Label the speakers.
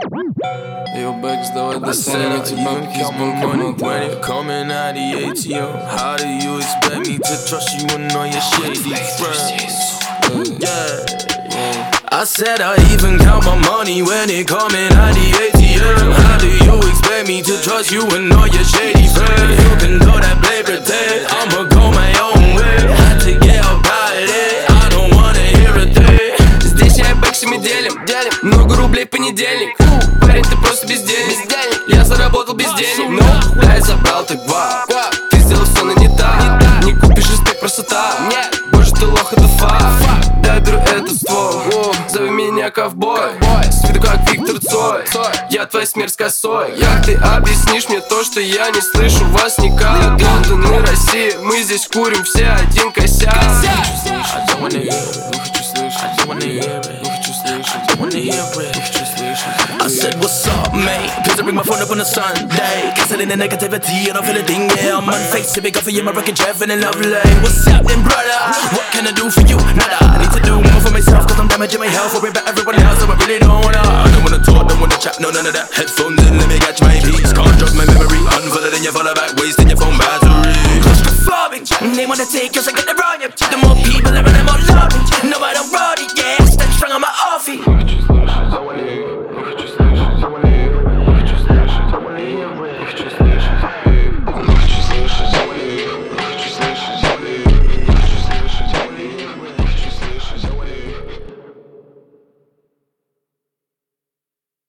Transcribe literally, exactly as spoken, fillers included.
Speaker 1: Yo, Bex, давай достанем эти бабки с балкона. Coming out the A T M. How do you expect me to trust you and all your shady friends? Yeah, yeah. I said I even count my money when it coming out the A T M. How do you expect me to trust you and all your shady friends? You can do that, play pretend. I'ma go my own way. Had to get about it. I don't wanna hear a thing.
Speaker 2: Здесь я бэксами делим, делим. Много рублей в понедельник. Парень, ты просто бездельник. Я заработал без денег, но да, я забрал так два. Ты сделал все, но не так. Не купишь респект, красота. Боже, ты лох, это факт. Да, я беру этот ствол. Зови меня ковбой. С виду как Виктор Цой. Я твоя смерть с косой. Как ты объяснишь мне то, что я не слышу вас никак? Лондон и Россия, мы здесь курим все один косяк.
Speaker 1: I don't wanna hear it, ну хочу слышать. I don't wanna hear it, ну хочу слышать. I don't wanna hear it, ну хочу слышать. I said what's up, mate? Please bring my phone up on a Sunday. Canceling the negativity, I don't feel a thing, yeah. I'm unfaced, to be good for you, my rockin' Jeffin' and lovely. What's happening, brother? What can I do for you? Nada, I need to do more for myself, cause I'm damaging my health. Worry about everyone else, so I really don't wanna. I don't wanna talk, don't wanna chat, no none of that. Headphones in, let me catch my peace. Can't drop my memory, unfollow then you follow back, wasting your phone battery.
Speaker 2: Claustrophobic, they wanna take us, I get the wrong. The more people, everyone more loving.